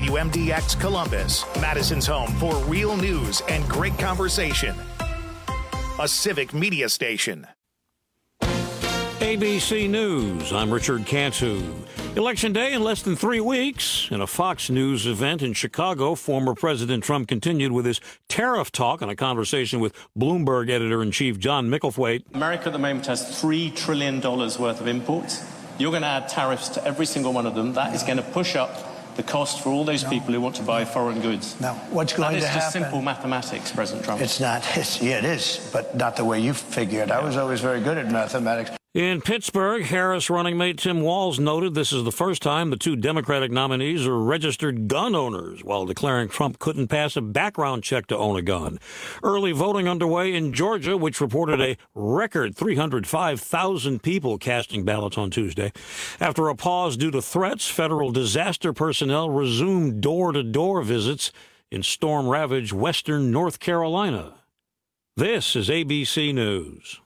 WMDX Columbus, Madison's home for real news and great conversation. A civic media station. ABC News, I'm Richard Cantu. Election day in less than 3 weeks. In a Fox News event in Chicago, former President Trump continued with his tariff talk in a conversation with Bloomberg editor-in-chief John Micklethwait. America at the moment has $3 trillion worth of imports. You're going to add tariffs to every single one of them. That is going to push up the cost for all those people who want to buy foreign goods. No, what's going to happen? That is just simple mathematics, President Trump. It's not. Yeah, it is, but not the way you figure it. I was always very good at mathematics. In Pittsburgh, Harris running mate Tim Walz noted this is the first time the two Democratic nominees are registered gun owners, while declaring Trump couldn't pass a background check to own a gun. Early voting underway in Georgia, which reported a record 305,000 people casting ballots on Tuesday. After a pause due to threats, federal disaster personnel resumed door-to-door visits in storm-ravaged western North Carolina. This is ABC News.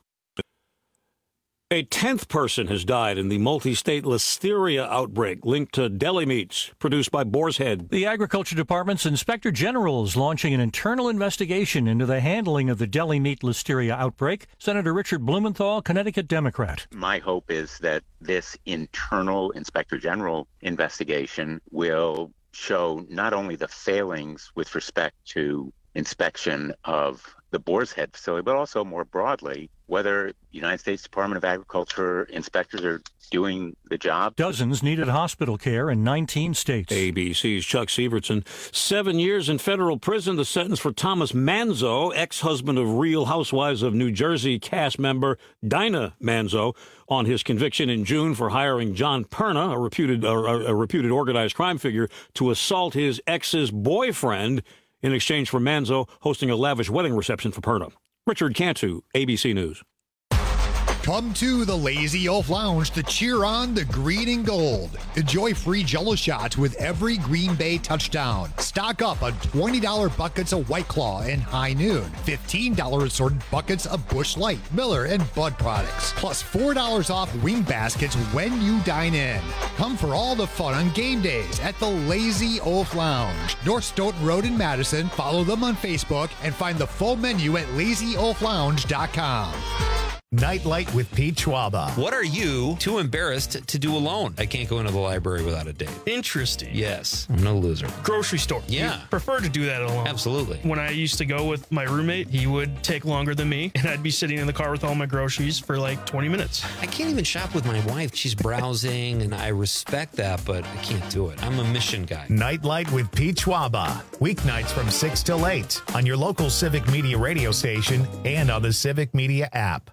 A 10th person has died in the multi-state listeria outbreak linked to deli meats produced by Boar's Head. The Agriculture Department's Inspector General is launching an internal investigation into the handling of the deli meat listeria outbreak. Senator Richard Blumenthal, Connecticut Democrat. My hope is that this internal Inspector General investigation will show not only the failings with respect to inspection of the Boar's Head facility, but also more broadly, whether the United States Department of Agriculture inspectors are doing the job. Dozens needed hospital care in 19 states. ABC's Chuck Sievertson. 7 years in federal prison, the sentence for Thomas Manzo, ex-husband of Real Housewives of New Jersey cast member Dinah Manzo, on his conviction in June for hiring John Perna, a reputed organized crime figure, to assault his ex's boyfriend in exchange for Manzo hosting a lavish wedding reception for Perna. Richard Cantu, ABC News. Come to the Lazy Oaf Lounge to cheer on the green and gold. Enjoy free Jell-O shots with every Green Bay touchdown. Stock up on $20 buckets of White Claw and High Noon. $15 assorted buckets of Busch Light, Miller, and Bud products. Plus $4 off wing baskets when you dine in. Come for all the fun on game days at the Lazy Oaf Lounge. North Stoughton Road in Madison. Follow them on Facebook and find the full menu at lazyoaflounge.com. Nightlight with Pete Schwaba. What are you too embarrassed to do alone? I can't go into the library without a date. Interesting. Yes, I'm no loser. Grocery store. Yeah. You prefer to do that alone. Absolutely. When I used to go with my roommate, he would take longer than me, and I'd be sitting in the car with all my groceries for like 20 minutes. I can't even shop with my wife. She's browsing, and I respect that, but I can't do it. I'm a mission guy. Nightlight with Pete Schwaba. Weeknights from 6 till 8 on your local Civic Media radio station and on the Civic Media app.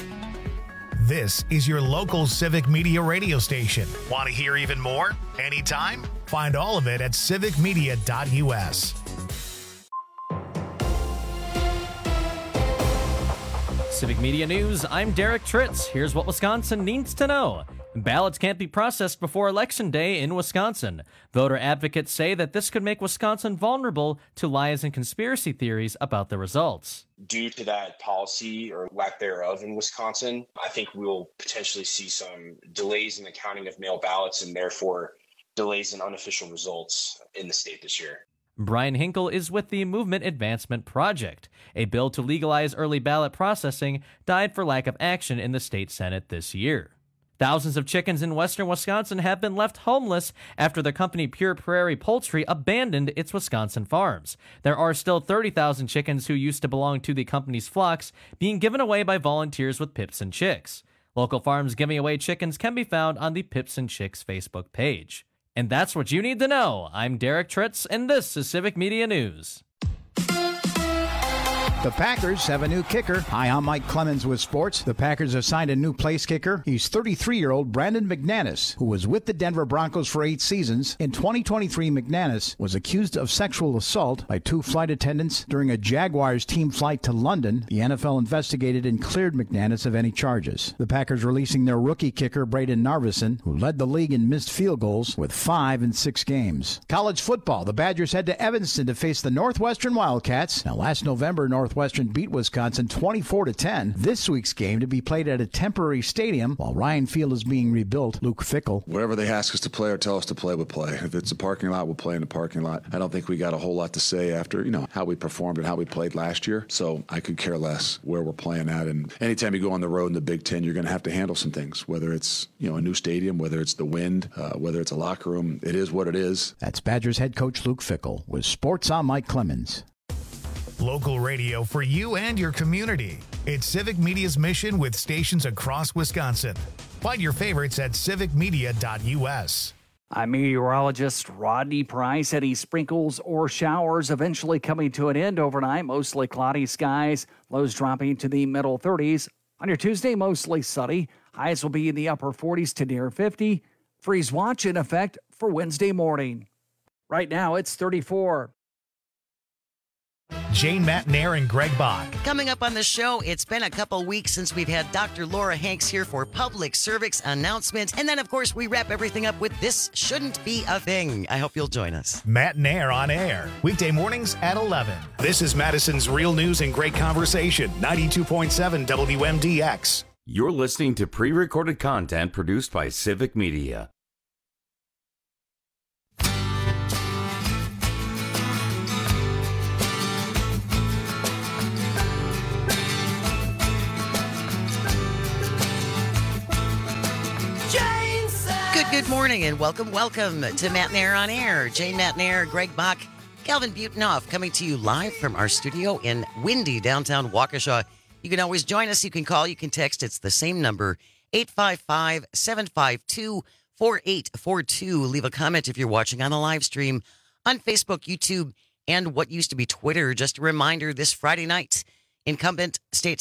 This is your local Civic Media radio station. Want to hear even more? Anytime? Find all of it at civicmedia.us. Civic Media News, I'm Derek Tritz. Here's what Wisconsin needs to know. Ballots can't be processed before Election Day in Wisconsin. Voter advocates say that this could make Wisconsin vulnerable to lies and conspiracy theories about the results. Due to that policy or lack thereof in Wisconsin, I think we'll potentially see some delays in the counting of mail ballots and therefore delays in unofficial results in the state this year. Brian Hinkle is with the Movement Advancement Project. A bill to legalize early ballot processing died for lack of action in the state Senate this year. Thousands of chickens in western Wisconsin have been left homeless after the company Pure Prairie Poultry abandoned its Wisconsin farms. There are still 30,000 chickens who used to belong to the company's flocks being given away by volunteers with Pips and Chicks. Local farms giving away chickens can be found on the Pips and Chicks Facebook page. And that's what you need to know. I'm Derek Tritz, and this is Civic Media News. The Packers have a new kicker. Hi, I'm Mike Clemens with sports. The Packers have signed a new place kicker. He's 33-year-old Brandon McManus, who was with the Denver Broncos for 8 seasons. In 2023, McManus was accused of sexual assault by 2 flight attendants during a Jaguars team flight to London. The NFL investigated and cleared McManus of any charges. The Packers releasing their rookie kicker, Braden Narveson, who led the league in missed field goals with 5 in 6 games. College football. The Badgers head to Evanston to face the Northwestern Wildcats. Now, last November, Northwestern Northwestern beat Wisconsin 24-10. This week's game to be played at a temporary stadium while Ryan Field is being rebuilt. Luke Fickell. Wherever they ask us to play or tell us to play, we'll play. If it's a parking lot, we'll play in the parking lot. I don't think we got a whole lot to say after, how we performed and how we played last year. So I could care less where we're playing at. And anytime you go on the road in the Big Ten, you're going to have to handle some things, whether it's, a new stadium, whether it's the wind, whether it's a locker room. It is what it is. That's Badgers head coach Luke Fickell. With Sports, I'm Mike Clemens. Local radio for you and your community. It's Civic Media's mission with stations across Wisconsin. Find your favorites at civicmedia.us. I'm meteorologist Rodney Price. Any sprinkles or showers eventually coming to an end overnight. Mostly cloudy skies. Lows dropping to the middle 30s. On your Tuesday, mostly sunny. Highs will be in the upper 40s to near 50. Freeze watch in effect for Wednesday morning. Right now, it's 34. Jane Matnair and Greg Bach. Coming up on the show, it's been a couple weeks since we've had Dr. Laura Hanks here for public service announcement. And then, of course, we wrap everything up with This Shouldn't Be a Thing. I hope you'll join us. Matnair on air, weekday mornings at 11. This is Madison's Real News and Great Conversation, 92.7 WMDX. You're listening to pre-recorded content produced by Civic Media. Good morning and welcome to Matnair on Air. Jane Matnair, Greg Bach, Calvin Butenhoff coming to you live from our studio in windy downtown Waukesha. You can always join us. You can call, you can text. It's the same number, 855-752-4842. Leave a comment if you're watching on the live stream on Facebook, YouTube, and what used to be Twitter. Just a reminder, this Friday night, incumbent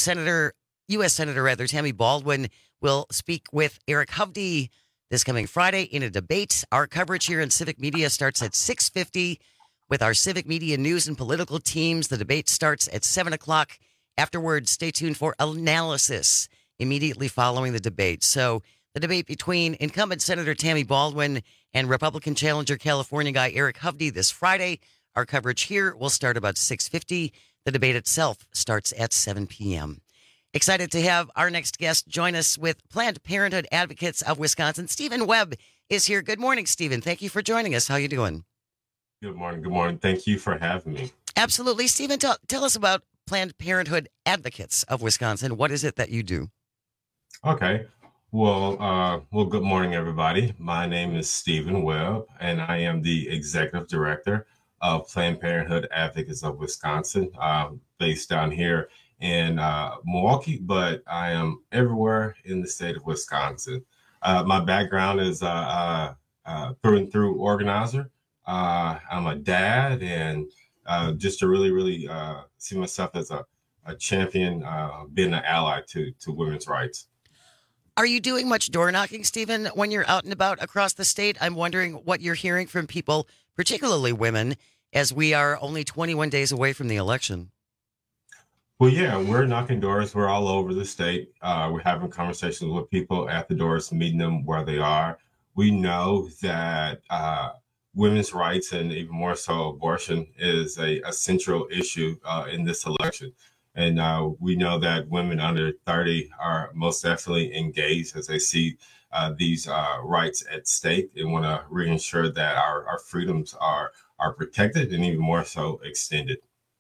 U.S. Senator Tammy Baldwin will speak with Eric Hovde this coming Friday in a debate. Our coverage here in Civic Media starts at 6:50 with our Civic Media news and political teams. The debate starts at 7 o'clock. Afterwards, stay tuned for analysis immediately following the debate. So the debate between incumbent Senator Tammy Baldwin and Republican challenger California guy Eric Hovde this Friday. Our coverage here will start about 6:50. The debate itself starts at 7 p.m. Excited to have our next guest join us with Planned Parenthood Advocates of Wisconsin. Stephen Webb is here. Good morning, Stephen. Thank you for joining us. How are you doing? Good morning. Good morning. Thank you for having me. Absolutely. Stephen, tell us about Planned Parenthood Advocates of Wisconsin. What is it that you do? Okay. Well, good morning, everybody. My name is Stephen Webb, and I am the Executive Director of Planned Parenthood Advocates of Wisconsin, based down here in Milwaukee, but I am everywhere in the state of Wisconsin. My background is through and through organizer. I'm a dad, and just to really see myself as a champion, being an ally to women's rights. Are you doing much door knocking, Stephen, when you're out and about across the state? I'm wondering what you're hearing from people, particularly women, as we are only 21 days away from the election. Well, yeah, we're knocking doors. We're all over the state. We're having conversations with people at the doors, meeting them where they are. We know that women's rights, and even more so abortion, is a central issue in this election. And we know that women under 30 are most definitely engaged as they see these rights at stake and want to reassure that our freedoms are protected and even more so extended.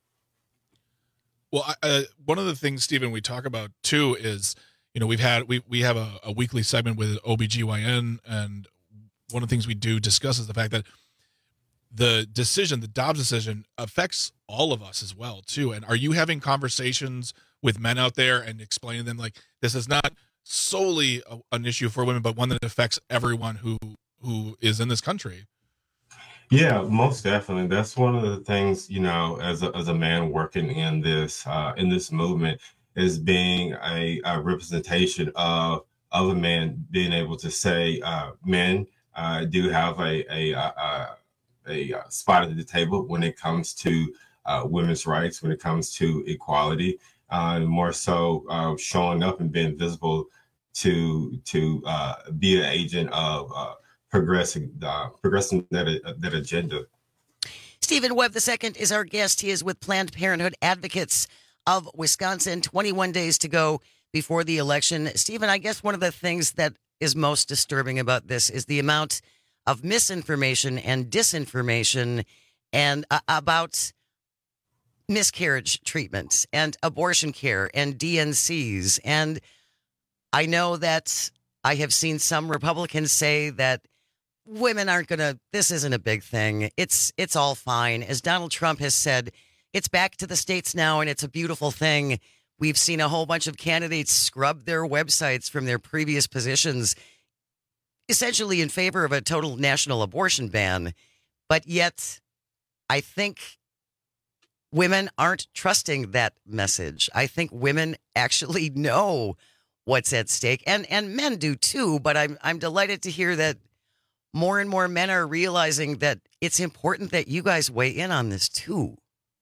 Well, one of the things, Stephen, we talk about too is, we have a weekly segment with OBGYN, and one of the things we do discuss is the fact that the Dobbs decision affects all of us as well too. And are you having conversations with men out there and explaining to them, like, this is not solely an issue for women, but one that affects everyone who is in this country? Yeah, most definitely. That's one of the things, as a man working in this movement, is being a representation of a man being able to say men do have a spot at the table when it comes to women's rights, when it comes to equality, more so showing up and being visible to be an agent of progressing that agenda. Stephen Webb II is our guest. He is with Planned Parenthood Advocates of Wisconsin. 21 days to go before the election. Stephen, I guess one of the things that is most disturbing about this is the amount of misinformation and disinformation and about miscarriage treatments and abortion care and DNCs. And I know that I have seen some Republicans say that women aren't going to, this isn't a big thing. It's all fine. As Donald Trump has said, it's back to the states now and it's a beautiful thing. We've seen a whole bunch of candidates scrub their websites from their previous positions, essentially in favor of a total national abortion ban. But yet, I think women aren't trusting that message. I think women actually know what's at stake, and men do too. But I'm delighted to hear that more and more men are realizing that it's important that you guys weigh in on this too.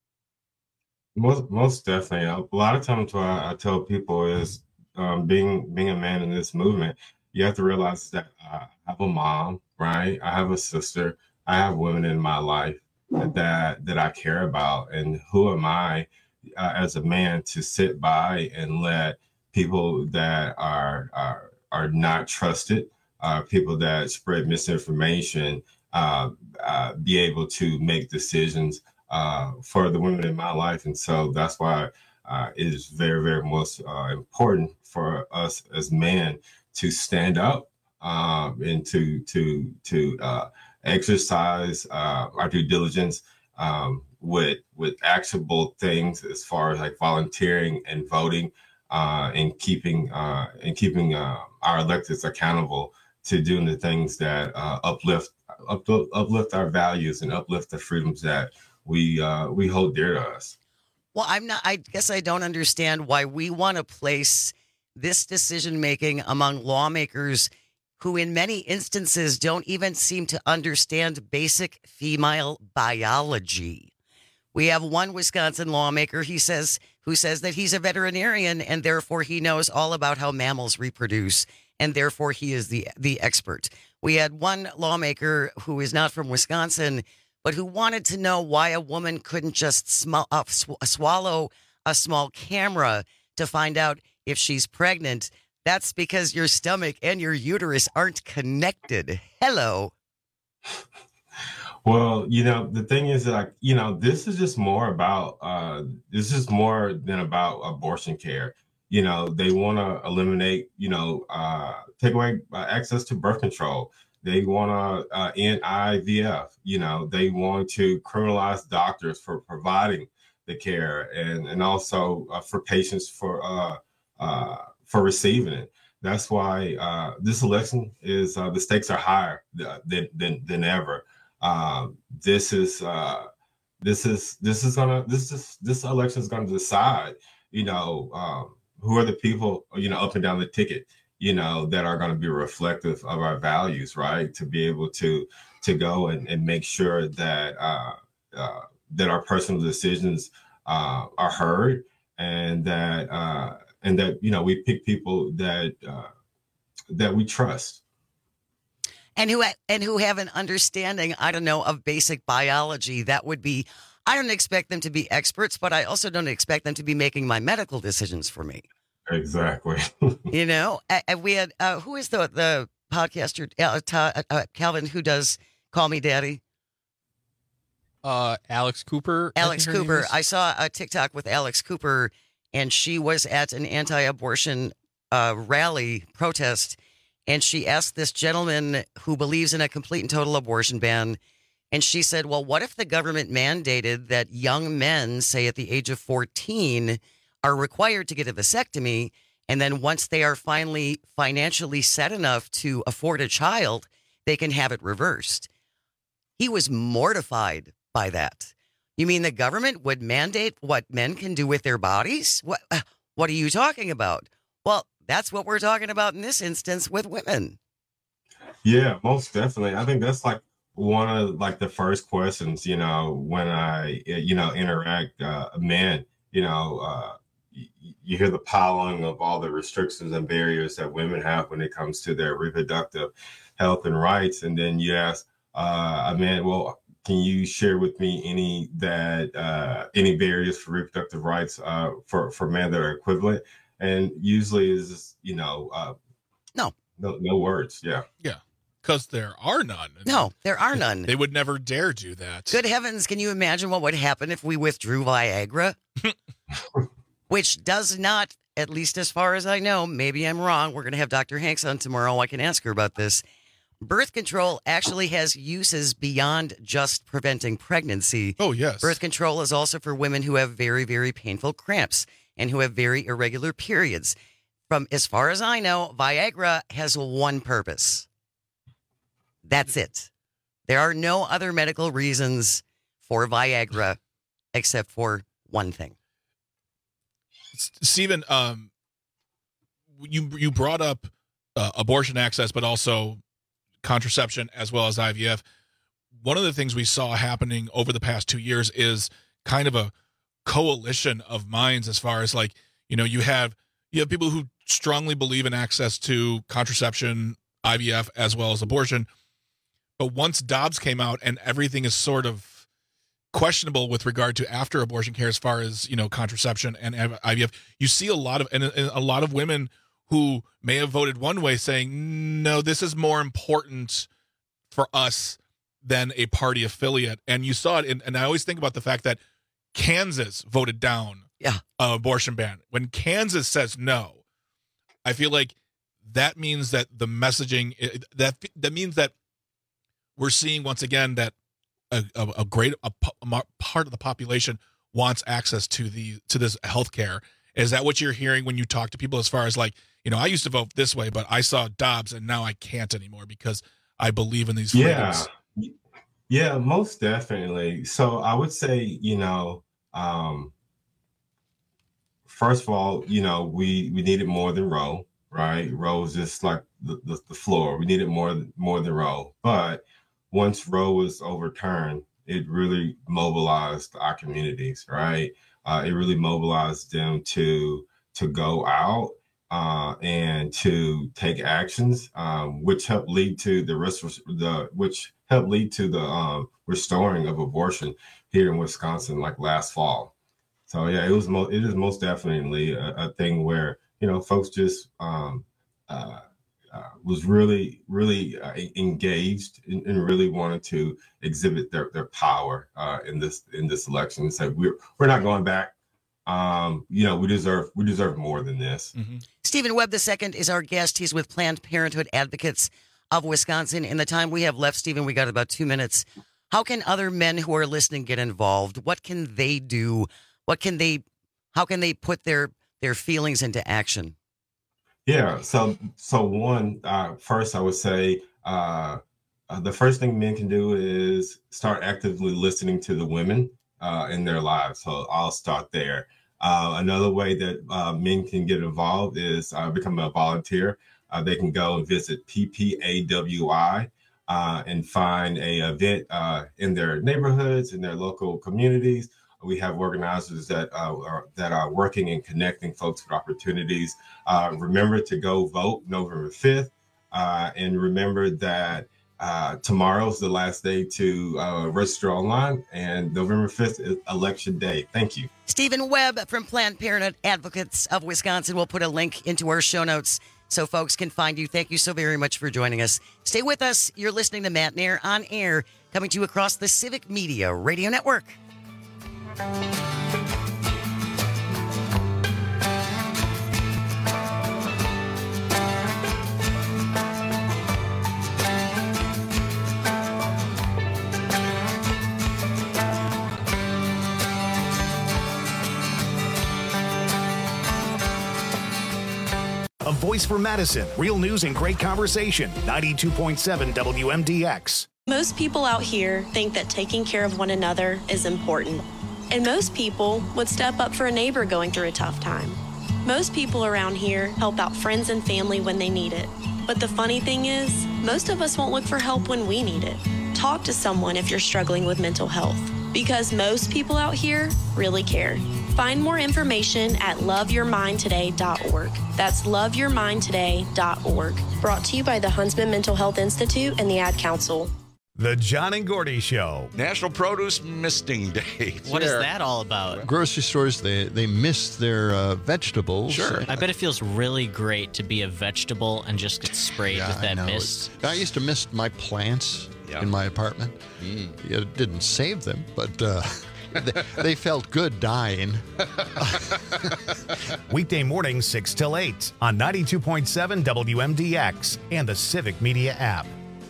Most definitely. A lot of times, what I tell people is, being a man in this movement, you have to realize that I have a mom, right? I have a sister. I have women in my life that I care about, and who am I as a man to sit by and let people that are not trusted, people that spread misinformation, be able to make decisions for the women in my life. And so that's why it is very, very most important for us as men to stand up and to exercise our due diligence with actionable things as far as like volunteering and voting and keeping our electeds accountable to doing the things that uplift our values and uplift the freedoms that we hold dear to us. Well, I guess I don't understand why we want to place this decision making among lawmakers who in many instances don't even seem to understand basic female biology. We have one Wisconsin lawmaker who says that he's a veterinarian and therefore he knows all about how mammals reproduce and therefore he is the expert. We had one lawmaker who is not from Wisconsin but who wanted to know why a woman couldn't just swallow a small camera to find out if she's pregnant. That's because your stomach and your uterus aren't connected. Hello. Well, the thing is, like, this is just more about, this is more than about abortion care. They want to eliminate, take away access to birth control. They want to end IVF. They want to criminalize doctors for providing the care and also for patients for receiving it. That's wthis election is the stakes are higher than ever. This election is going to decide, who are the people, up and down the ticket, that are going to be reflective of our values, right? To be able to go and make sure that our personal decisions are heard and that we pick people that we trust. And who have an understanding, I don't know, of basic biology. That would be, I don't expect them to be experts, but I also don't expect them to be making my medical decisions for me. Exactly. We had, who is the podcaster, Calvin, who does Call Me Daddy? Alex Cooper. Alex Cooper. I saw a TikTok with Alex Cooper, and she was at an anti-abortion rally protest. And she asked this gentleman who believes in a complete and total abortion ban. And she said, well, what if the government mandated that young men, say at the age of 14, are required to get a vasectomy? And then once they are finally financially set enough to afford a child, they can have it reversed. He was mortified by that. You mean the government would mandate what men can do with their bodies? What are you talking about? Well, that's what we're talking about in this instance with women. Yeah, most definitely. I think that's like one of the first questions, when I, interact men, you hear the piling of all the restrictions and barriers that women have when it comes to their reproductive health and rights. And then you ask a man, well, can you share with me any barriers for reproductive rights for men that are equivalent? And usually is, no words. Yeah. Yeah. Because there are none. No, there are none. They would never dare do that. Good heavens, can you imagine what would happen if we withdrew Viagra? Which does not, at least as far as I know, maybe I'm wrong. We're going to have Dr. Hanks on tomorrow. I can ask her about this. Birth control actually has uses beyond just preventing pregnancy. Oh, yes. Birth control is also for women who have very, very painful cramps and who have very irregular periods. From as far as I know, Viagra has one purpose. That's it. There are no other medical reasons for Viagra except for one thing. Stephen, you brought up abortion access, but also contraception as well as IVF. One of the things we saw happening over the past 2 years is kind of a coalition of minds as far as you have people who strongly believe in access to contraception, IVF, as well as abortion. But once Dobbs came out and everything is sort of questionable with regard to after abortion care as far as, contraception and IVF, you see a lot of women who may have voted one way saying, no, this is more important for us than a party affiliate. And you saw it. And I always think about the fact that Kansas voted down an abortion ban. When Kansas says no, I feel like that means that the messaging, that means that we're seeing once again that a great part of the population wants access to this healthcare. Is that what you're hearing when you talk to people as far as I used to vote this way, but I saw Dobbs and now I can't anymore because I believe in these freedoms? Yeah, most definitely. So I would say, first of all, we needed more than Roe, right? Roe was just like the floor. We needed more than Roe. But once Roe was overturned, it really mobilized our communities, right? It really mobilized them to go out and to take actions, which helped lead to the restoring of abortion here in Wisconsin, like last fall. So yeah, it is most definitely a thing where folks just was really engaged and really wanted to exhibit their power in this election. So we're not going back. We deserve more than this. Mm-hmm. Stephen Webb II is our guest. He's with Planned Parenthood Advocates of Wisconsin. In the time we have left, Stephen, we got about 2 minutes. How can other men who are listening get involved? What can they do? How can they put their feelings into action? Yeah. So one, first I would say the first thing men can do is start actively listening to the women in their lives. So I'll start there. Another way that men can get involved is become a volunteer. They can go and visit PPAWI and find an event in their neighborhoods, in their local communities. We have organizers that are working and connecting folks with opportunities. Remember to go vote November 5th. And remember that tomorrow's the last day to register online, and November 5th is Election Day. Thank you. Stephen Webb from Planned Parenthood Advocates of Wisconsin. We'll put a link into our show notes so folks can find you. Thank you so very much for joining us. Stay with us. You're listening to Matt Nair on Air, coming to you across the Civic Media Radio Network. A voice for Madison. Real news and great conversation. 92.7 WMDX. Most people out here think that taking care of one another is important. And most people would step up for a neighbor going through a tough time. Most people around here help out friends and family when they need it. But the funny thing is, most of us won't look for help when we need it. Talk to someone if you're struggling with mental health, because most people out here really care. Find more information at loveyourmindtoday.org. That's loveyourmindtoday.org. Brought to you by the Huntsman Mental Health Institute and the Ad Council. The John and Gordy Show. National Produce Misting Day. What is that all about? Grocery stores, they mist their vegetables. Sure. I bet it feels really great to be a vegetable and just get sprayed with that mist. I used to mist my plants in my apartment. It didn't save them, but they felt good dying. Weekday mornings 6 till 8 on 92.7 WMDX and the Civic Media app.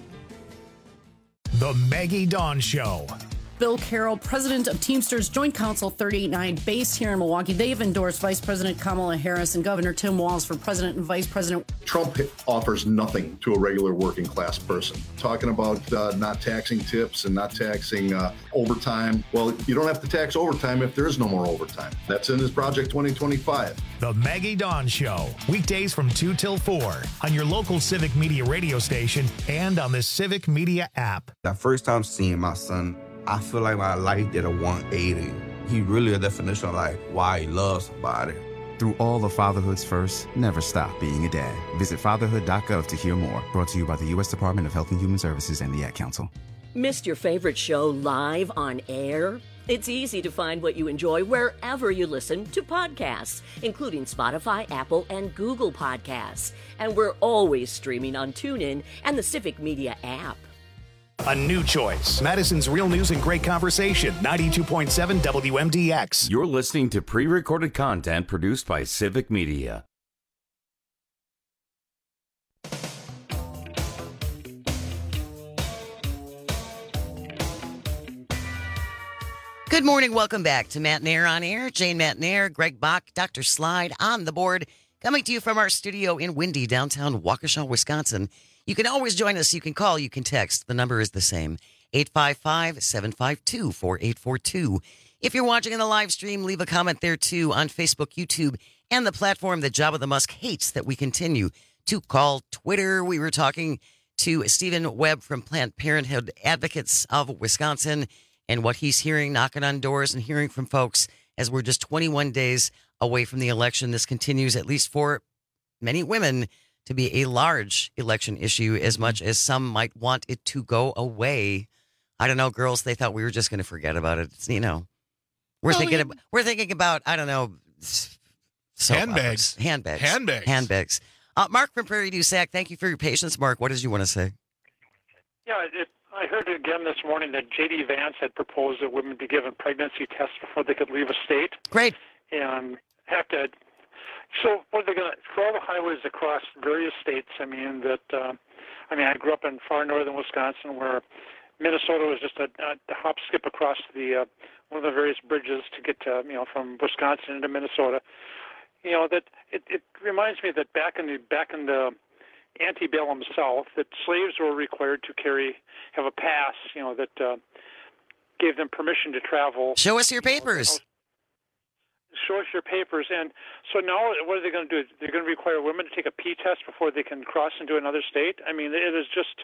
The Maggie Dawn Show. Bill Carroll, president of Teamsters Joint Council 389, based here in Milwaukee. They've endorsed Vice President Kamala Harris and Governor Tim Walz for president and vice president. Trump offers nothing to a regular working class person. Talking about not taxing tips and not taxing overtime. Well, you don't have to tax overtime if there is no more overtime. That's in his Project 2025. The Maggie Dawn Show. Weekdays from 2 till 4 on your local Civic Media radio station and on the Civic Media app. The first time seeing my son, I feel like my life did a 180. He really a definition of like why he loves somebody. Through all of fatherhood's first, never stop being a dad. Visit fatherhood.gov to hear more. Brought to you by the U.S. Department of Health and Human Services and the Ad Council. Missed your favorite show live on air? It's easy to find what you enjoy wherever you listen to podcasts, including Spotify, Apple, and Google Podcasts. And we're always streaming on TuneIn and the Civic Media app. A new choice. Madison's Real News and Great Conversation, 92.7 WMDX. You're listening to pre-recorded content produced by Civic Media. Good morning. Welcome back to Matt Nair on Air. Jane Matt Nair, Greg Bach, Dr. Slide on the board, coming to you from our studio in windy downtown Waukesha, Wisconsin. You can always join us. You can call. You can text. The number is the same, 855-752-4842. If you're watching in the live stream, leave a comment there, too, on Facebook, YouTube, and the platform that Jabba the Musk hates that we continue to call Twitter. We were talking to Stephen Webb from Planned Parenthood Advocates of Wisconsin and what he's hearing, knocking on doors and hearing from folks as we're just 21 days away from the election. This continues, at least for many women, to be a large election issue, as much as some might want it to go away. I don't know, girls. They thought we were just going to forget about it. You know, we're thinking about I don't know, handbags. Mark from Prairie du Sac, thank you for your patience. Mark, what did you want to say? Yeah, I heard again this morning that J.D. Vance had proposed that women be given pregnancy tests before they could leave a state. Great. And have to. So, what are they going to, for all the highways across various states? I grew up in far northern Wisconsin, where Minnesota was just a hop, skip across the one of the various bridges to get to, from Wisconsin into Minnesota. That it reminds me that back in the antebellum South, that slaves were required to have a pass, that gave them permission to travel. Show us your papers. Show us your papers. And so now what are they going to do? They're going to require women to take a P test before they can cross into another state? I mean, it's just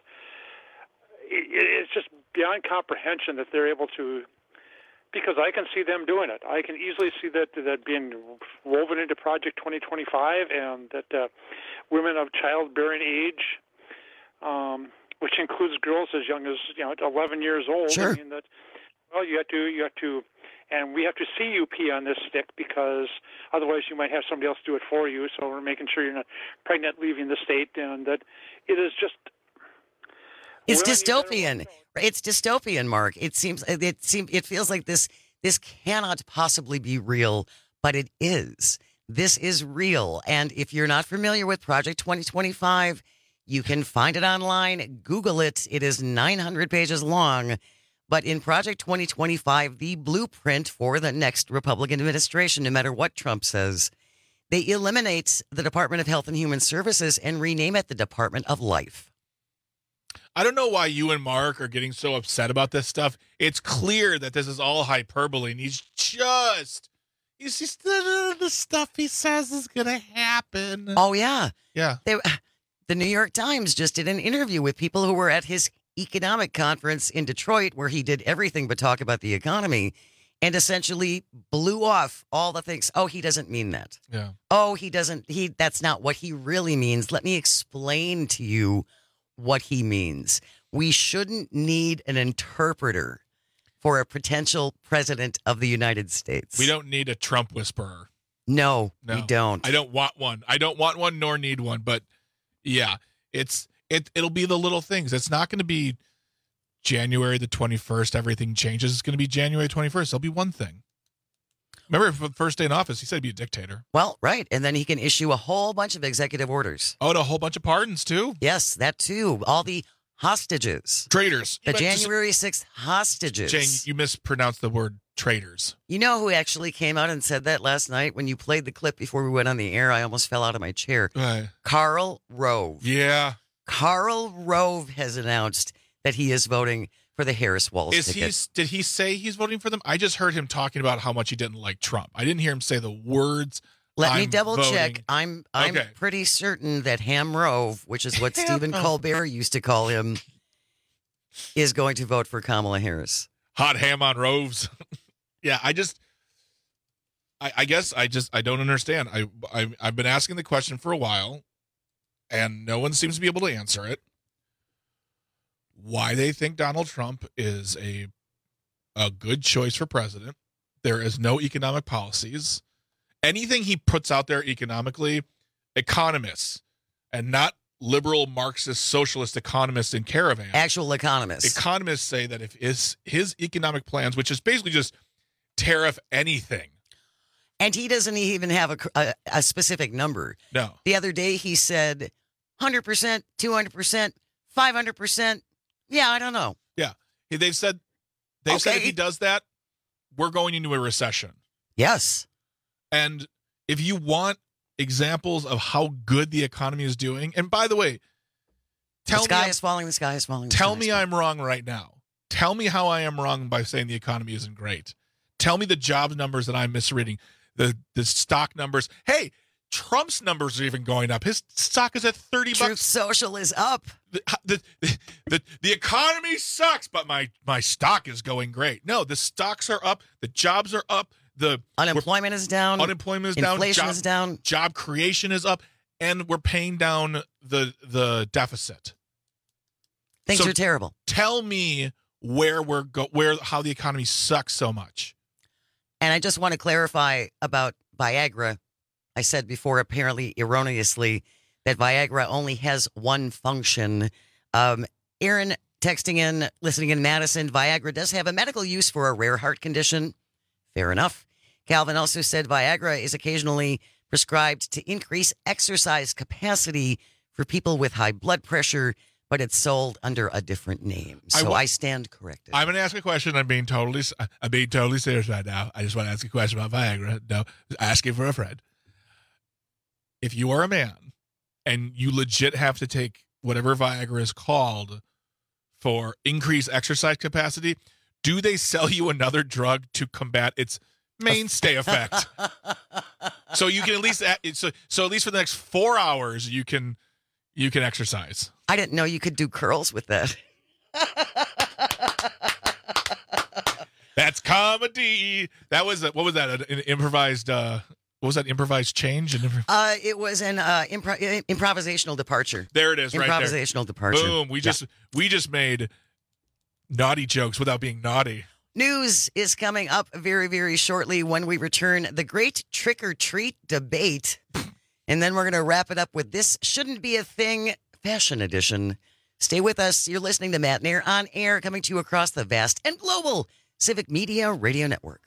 beyond comprehension that they're able to, because I can see them doing it. I can easily see that being woven into Project 2025, and that women of childbearing age, which includes girls as young as 11 years old. Sure. I mean that. Well, you have to. And we have to see you pee on this stick, because otherwise you might have somebody else do it for you. So we're making sure you're not pregnant leaving the state, and that it is just. It's dystopian. It's dystopian, Mark. It feels like this cannot possibly be real, but it is. This is real. And if you're not familiar with Project 2025, you can find it online. Google it. It is 900 pages long. But in Project 2025, the blueprint for the next Republican administration, no matter what Trump says, they eliminate the Department of Health and Human Services and rename it the Department of Life. I don't know why you and Mark are getting so upset about this stuff. It's clear that this is all hyperbole, and he's just the stuff he says is going to happen. Oh, yeah. Yeah. The New York Times just did an interview with people who were at his economic conference in Detroit, where he did everything but talk about the economy, and essentially blew off all the things. Oh, he doesn't mean that. Yeah. Oh, he doesn't. That's not what he really means. Let me explain to you what he means. we shouldn't need an interpreter for a potential president of the United States. We don't need a Trump whisperer. No, we don't. I don't want one. I don't want one nor need one. But yeah, it'll be the little things. It's not going to be January the 21st. Everything changes. It's going to be January 21st. There'll be one thing. Remember, for the first day in office, he said he'd be a dictator. Well, right. And then he can issue a whole bunch of executive orders. Oh, and a whole bunch of pardons, too? Yes, that, too. All the hostages. Traitors. The January 6th hostages. Jane, you mispronounced the word traitors. You know who actually came out and said that last night? When you played the clip before we went on the air, I almost fell out of my chair. Right. Karl Rove. Yeah. Karl Rove has announced that he is voting for the Harris-Walz ticket. Did he say he's voting for them? I just heard him talking about how much he didn't like Trump. I didn't hear him say the words. Let me double check. I'm okay. Pretty certain that Ham Rove, which is what Stephen Colbert used to call him, is going to vote for Kamala Harris. Hot ham on Roves. Yeah, I guess I don't understand. I've been asking the question for a while, and no one seems to be able to answer it. Why they think Donald Trump is a good choice for president. There is no economic policies. Anything he puts out there economically, economists, and not liberal Marxist socialist economists in Caravan. Actual economists. Economists say that if his economic plans, which is basically just tariff anything. And he doesn't even have a specific number. No. The other day he said 100%, 200%, 500%. Yeah, I don't know. Yeah. They've said if he does that, we're going into a recession. Yes. And if you want examples of how good the economy is doing, and by the way, the sky is falling. Tell me I'm wrong right now. Tell me how I am wrong by saying the economy isn't great. Tell me the job numbers that I'm misreading, the stock numbers. Hey, Trump's numbers are even going up. His stock is at $30. Truth Social is up. The economy sucks, but my stock is going great. No, the stocks are up. The jobs are up. The unemployment is down. Inflation is down. Job creation is up, and we're paying down the deficit. Things are terrible. Tell me how the economy sucks so much. And I just want to clarify about Viagra. I said before, apparently erroneously, that Viagra only has one function. Aaron texting in, listening in Madison, Viagra does have a medical use for a rare heart condition. Fair enough. Calvin also said Viagra is occasionally prescribed to increase exercise capacity for people with high blood pressure, but it's sold under a different name. So I stand corrected. I'm going to ask a question. I'm being totally serious right now. I just want to ask a question about Viagra. No, asking for a friend. If you are a man and you legit have to take whatever Viagra is called for increased exercise capacity, do they sell you another drug to combat its mainstay effect? So you can at least so at least for the next 4 hours you can exercise. I didn't know you could do curls with that. That's comedy. That was what was that? An improvised. What was that? Improvised change? It was an improvisational departure. There it is. Right there. Improvisational departure. Boom. We just made naughty jokes without being naughty. News is coming up very, very shortly when we return. The great trick or treat debate. And then we're going to wrap it up with This Shouldn't Be a Thing Fashion Edition. Stay with us. You're listening to Matt Nair on air, coming to you across the vast and global Civic Media Radio Network.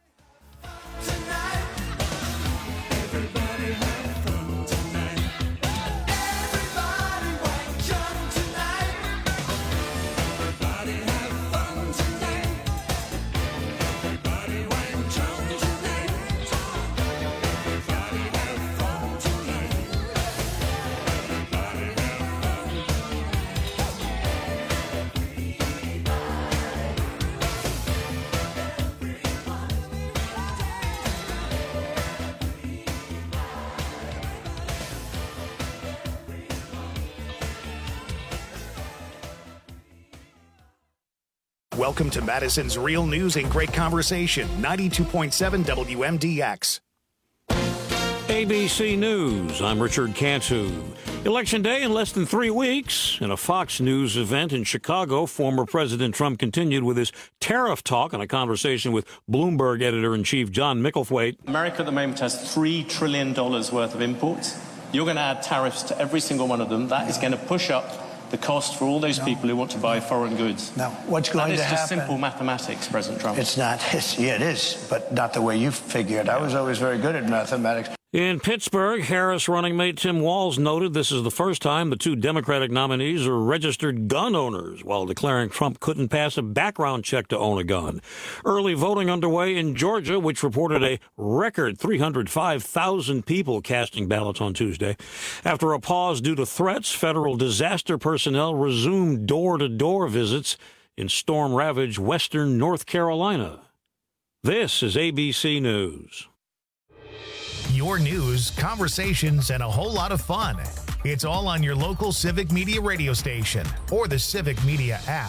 Welcome to Madison's Real News and Great Conversation, 92.7 WMDX. ABC News, I'm Richard Cantu. Election day in less than 3 weeks. In a Fox News event in Chicago, former President Trump continued with his tariff talk in a conversation with Bloomberg editor-in-chief John Micklethwait. America at the moment has $3 trillion worth of imports. You're going to add tariffs to every single one of them. That is going to push up the cost for all those people who want to buy foreign goods. Now, what's going to happen? That is just simple mathematics, President Trump. It's not. Yeah, it is, but not the way you figure it. I was always very good at mathematics. In Pittsburgh, Harris running mate Tim Walz noted this is the first time the two Democratic nominees are registered gun owners, while declaring Trump couldn't pass a background check to own a gun. Early voting underway in Georgia, which reported a record 305,000 people casting ballots on Tuesday. After a pause due to threats, federal disaster personnel resumed door-to-door visits in storm-ravaged western North Carolina. This is ABC News. Your news, conversations, and a whole lot of fun. It's all on your local Civic Media radio station or the Civic Media app.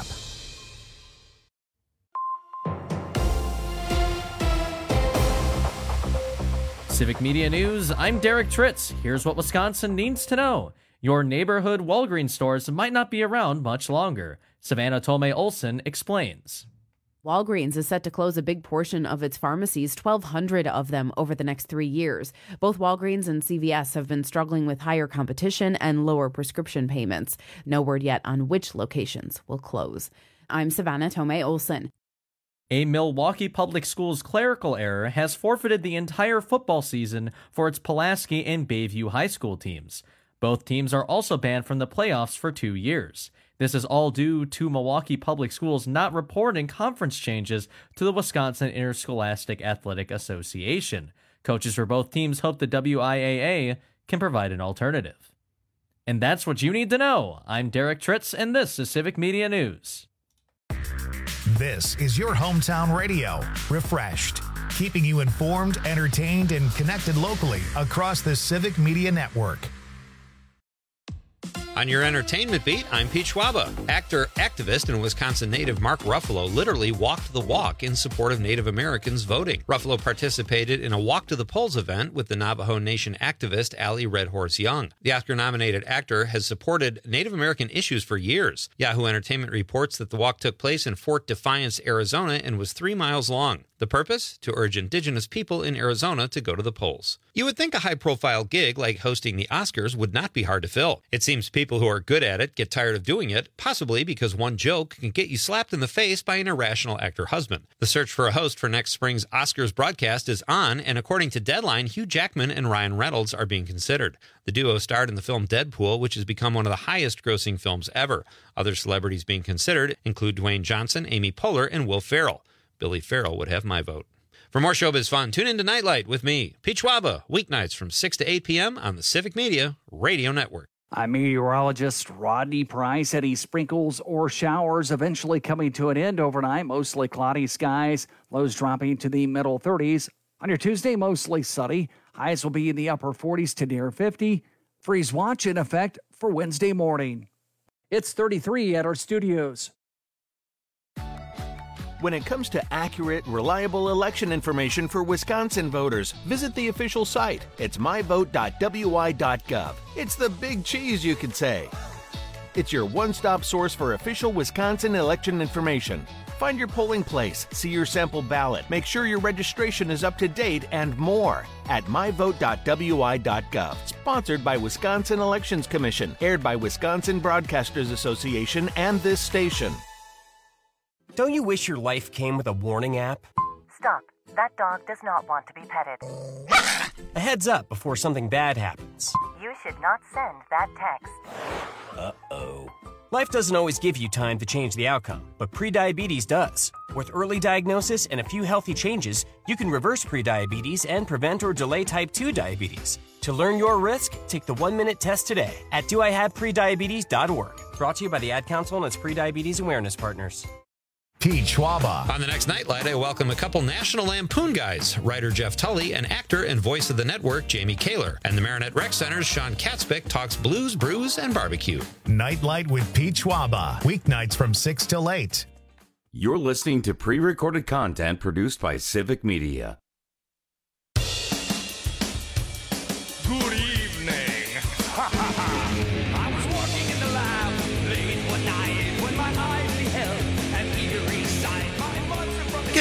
Civic Media News, I'm Derek Tritz. Here's what Wisconsin needs to know. Your neighborhood Walgreens stores might not be around much longer. Savannah Tomei Olson explains. Walgreens is set to close a big portion of its pharmacies, 1,200 of them over the next 3 years. Both Walgreens and CVS have been struggling with higher competition and lower prescription payments. No word yet on which locations will close. I'm Savannah Tomei Olson. A Milwaukee Public Schools clerical error has forfeited the entire football season for its Pulaski and Bayview High School teams. Both teams are also banned from the playoffs for 2 years. This is all due to Milwaukee Public Schools not reporting conference changes to the Wisconsin Interscholastic Athletic Association. Coaches for both teams hope the WIAA can provide an alternative. And that's what you need to know. I'm Derek Tritz, and this is Civic Media News. This is your hometown radio, refreshed, keeping you informed, entertained, and connected locally across the Civic Media Network. On your entertainment beat, I'm Pete Schwaba. Actor, activist, and Wisconsin native Mark Ruffalo literally walked the walk in support of Native Americans voting. Ruffalo participated in a Walk to the Polls event with the Navajo Nation activist Allie Red Horse Young. The Oscar-nominated actor has supported Native American issues for years. Yahoo Entertainment reports that the walk took place in Fort Defiance, Arizona, and was 3 miles long. The purpose? To urge Indigenous people in Arizona to go to the polls. You would think a high-profile gig like hosting the Oscars would not be hard to fill. It seems people who are good at it get tired of doing it, possibly because one joke can get you slapped in the face by an irrational actor husband. The search for a host for next spring's Oscars broadcast is on, and according to Deadline, Hugh Jackman and Ryan Reynolds are being considered. The duo starred in the film Deadpool, which has become one of the highest-grossing films ever. Other celebrities being considered include Dwayne Johnson, Amy Poehler, and Will Ferrell. Billy Farrell would have my vote. For more showbiz fun, tune in to Nightlight with me, Pete Schwaba, weeknights from 6 to 8 p.m. on the Civic Media Radio Network. I'm meteorologist Rodney Price. Any sprinkles or showers eventually coming to an end overnight. Mostly cloudy skies, lows dropping to the middle 30s. On your Tuesday, mostly sunny. Highs will be in the upper 40s to near 50. Freeze watch in effect for Wednesday morning. It's 33 at our studios. When it comes to accurate, reliable election information for Wisconsin voters, visit the official site. It's myvote.wi.gov. It's the big cheese, you could say. It's your one-stop source for official Wisconsin election information. Find your polling place, see your sample ballot, make sure your registration is up to date, and more at myvote.wi.gov. Sponsored by Wisconsin Elections Commission, aired by Wisconsin Broadcasters Association and this station. Don't you wish your life came with a warning app? Stop. That dog does not want to be petted. A heads up before something bad happens. You should not send that text. Uh-oh. Life doesn't always give you time to change the outcome, but prediabetes does. With early diagnosis and a few healthy changes, you can reverse prediabetes and prevent or delay type 2 diabetes. To learn your risk, take the 1-minute test today at doihaveprediabetes.org. Brought to you by the Ad Council and its Prediabetes Awareness Partners. Pete Schwaba. On the next Nightlight, I welcome a couple National Lampoon guys, writer Jeff Tully and actor and voice of the network Jamie Kaler. And the Marinette Rec Center's Sean Katzbeck talks blues, brews, and barbecue. Nightlight with Pete Schwaba, weeknights from 6 till 8. You're listening to pre-recorded content produced by Civic Media. Good evening.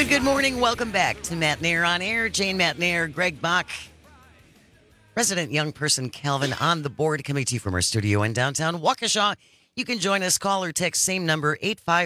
And good morning. Welcome back to Matt Nair on Air. Jane Matt Nair, Greg Bach, resident young person Calvin on the board, coming to you from our studio in downtown Waukesha. You can join us. Call or text same number,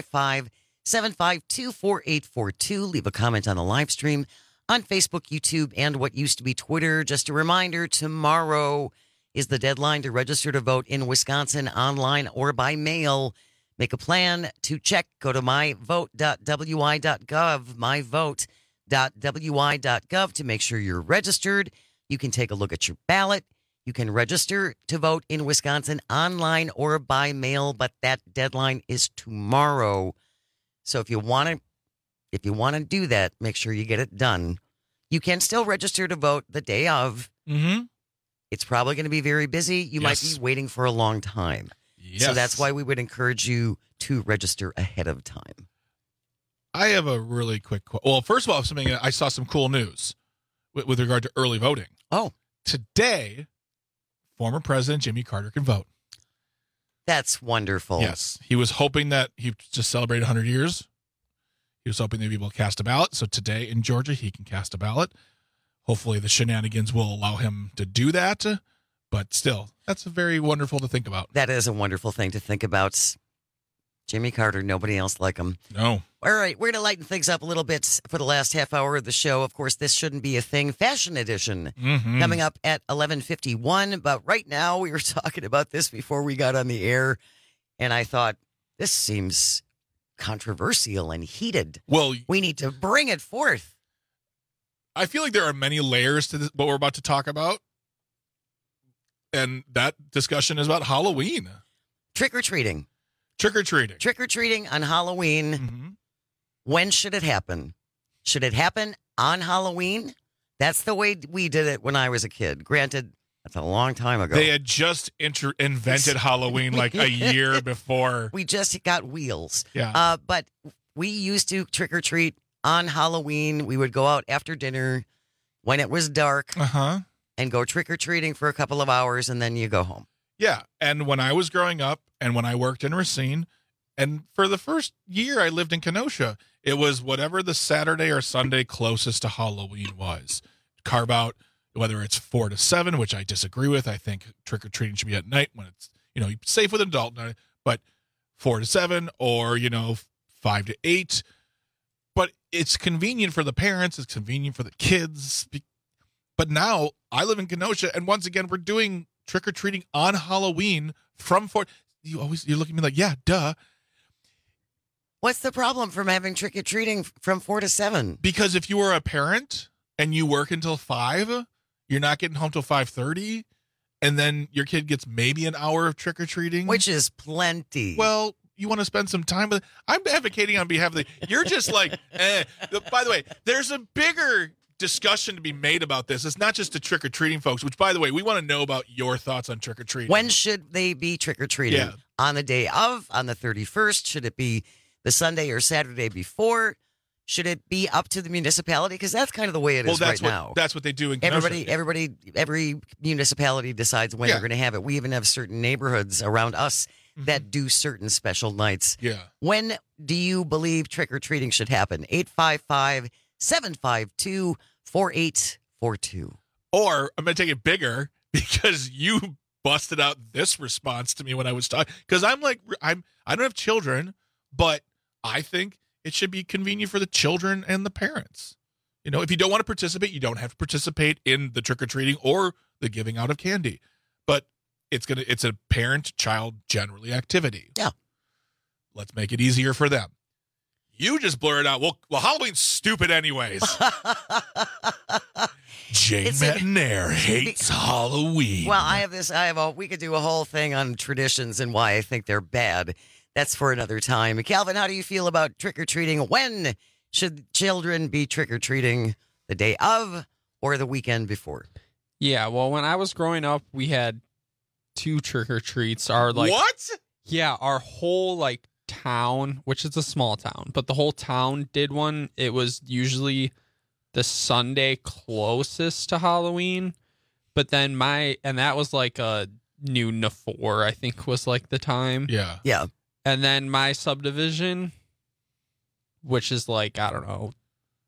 855-752-4842. Leave a comment on the live stream on Facebook, YouTube, and what used to be Twitter. Just a reminder, tomorrow is the deadline to register to vote in Wisconsin, online or by mail. Make a plan to check. Go to myvote.wi.gov, myvote.wi.gov to make sure you're registered. You can take a look at your ballot. You can register to vote in Wisconsin online or by mail, but that deadline is tomorrow. So if you want to do that, make sure you get it done. You can still register to vote the day of. Mm-hmm. It's probably going to be very busy. You might be waiting for a long time. Yes. So that's why we would encourage you to register ahead of time. I have a really quick. Well, first of all, I saw some cool news with regard to early voting. Oh, today, former President Jimmy Carter can vote. That's wonderful. Yes, he was hoping that he just celebrated 100 years. He was hoping they'd be able to cast a ballot. So today in Georgia, he can cast a ballot. Hopefully, the shenanigans will allow him to do that. But still, that's very wonderful to think about. That is a wonderful thing to think about. Jimmy Carter, nobody else like him. No. All right, we're going to lighten things up a little bit for the last half hour of the show. Of course, This Shouldn't Be a Thing, Fashion Edition, coming up at 11:51. But right now, we were talking about this before we got on the air, and I thought, this seems controversial and heated. Well, we need to bring it forth. I feel like there are many layers to this, what we're about to talk about. And that discussion is about Halloween. Trick-or-treating. Trick-or-treating. Trick-or-treating on Halloween. Mm-hmm. When should it happen? Should it happen on Halloween? That's the way we did it when I was a kid. Granted, that's a long time ago. They had just invented Halloween like a year before. We just got wheels. Yeah. But we used to trick-or-treat on Halloween. We would go out after dinner when it was dark. Uh-huh. And go trick-or-treating for a couple of hours, and then you go home. Yeah, and when I was growing up, and when I worked in Racine, and for the first year I lived in Kenosha, it was whatever the Saturday or Sunday closest to Halloween was. Carve out, whether it's 4 to 7, which I disagree with. I think trick-or-treating should be at night when it's, safe with an adult, but 4 to 7 or, 5 to 8. But it's convenient for the parents. It's convenient for the kids. But now I live in Kenosha, and once again, we're doing trick-or-treating on Halloween from 4. You're looking at me like, yeah, duh. What's the problem from having trick-or-treating from 4 to 7? Because if you were a parent and you work until 5, you're not getting home till 5:30, and then your kid gets maybe an hour of trick-or-treating. Which is plenty. Well, you want to spend some time with it. I'm advocating on behalf of you're just like, By the way, there's a bigger discussion to be made about this. It's not just the trick-or-treating folks, which, by the way, we want to know about your thoughts on trick-or-treating. When should they be trick-or-treating? Yeah. On the day of, on the 31st? Should it be the Sunday or Saturday before? Should it be up to the municipality? Because that's kind of the way it is right now. That's what they do in Kenosha. Every municipality decides when they're going to have it. We even have certain neighborhoods around us that do certain special nights. Yeah. When do you believe trick-or-treating should happen? 855-752-4842. Or I'm going to take it bigger because you busted out this response to me when I was talking. Because I don't have children, but I think it should be convenient for the children and the parents. If you don't want to participate, you don't have to participate in the trick-or-treating or the giving out of candy. But it's a parent-child generally activity. Yeah. Let's make it easier for them. You just blurred out, well, Halloween's stupid anyways. Jane Matt Nair hates Halloween. Well, we could do a whole thing on traditions and why I think they're bad. That's for another time. Calvin, how do you feel about trick-or-treating? When should children be trick-or-treating? The day of or the weekend before? Yeah, well, when I was growing up, we had 2 trick-or-treats. What? Yeah, our whole, town, which is a small town, but the whole town did one. It was usually the Sunday closest to Halloween, but then that was a noon to 4, I think was the time. Yeah. Yeah. And then my subdivision, which is I don't know,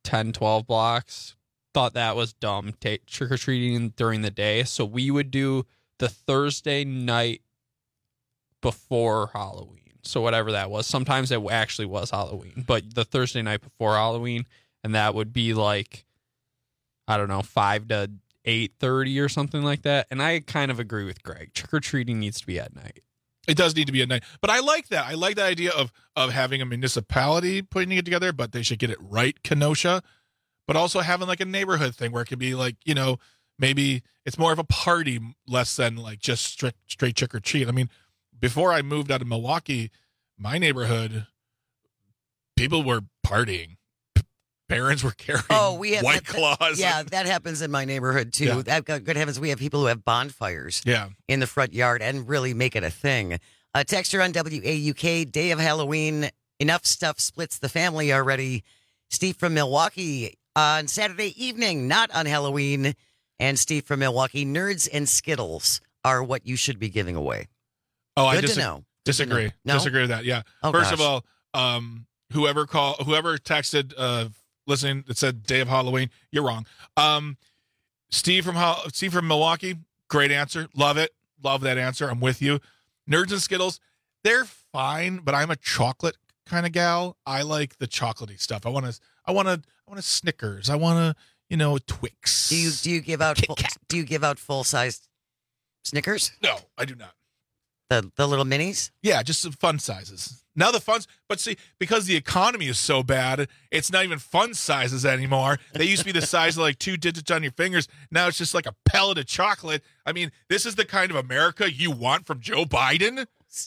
10, 12 blocks thought that was dumb, trick-or-treating during the day. So we would do the Thursday night before Halloween. So whatever that was. Sometimes it actually was Halloween, but the Thursday night before Halloween, and that would be like, I don't know, 5 to 8:30 or something like that. And I kind of agree with Greg. Trick-or-treating needs to be at night. It does need to be at night. But I like that. I like the idea of having a municipality putting it together, but they should get it right, Kenosha. But also having like a neighborhood thing where it can be like, you know, maybe it's more of a party, less than like just straight trick or treat. I mean, before I moved out of Milwaukee, my neighborhood, people were partying. Parents were carrying White Claws. Yeah, that happens in my neighborhood too. Yeah. Good heavens, we have people who have bonfires Yeah. in the front yard and really make it a thing. Texter on WAUK, day of Halloween, enough stuff splits the family already. Steve from Milwaukee, on Saturday evening, not on Halloween. And Steve from Milwaukee, nerds and Skittles are what you should be giving away. Oh, Good I to know. disagree. No? Disagree with that. Yeah. Oh, First gosh. of all, whoever texted, listening that said day of Halloween, you're wrong. Steve from Milwaukee, great answer. Love it. Love that answer. I'm with you. Nerds and Skittles, they're fine, but I'm a chocolate kind of gal. I like the chocolatey stuff. I want a Snickers. I want a Twix. Do you give out full sized Snickers? No, I do not. The little minis? Yeah, just some fun sizes. Now the fun, but see, because the economy is so bad, it's not even fun sizes anymore. They used to be the size of like 2 digits on your fingers. Now it's just like a pellet of chocolate. I mean, this is the kind of America you want from Joe Biden?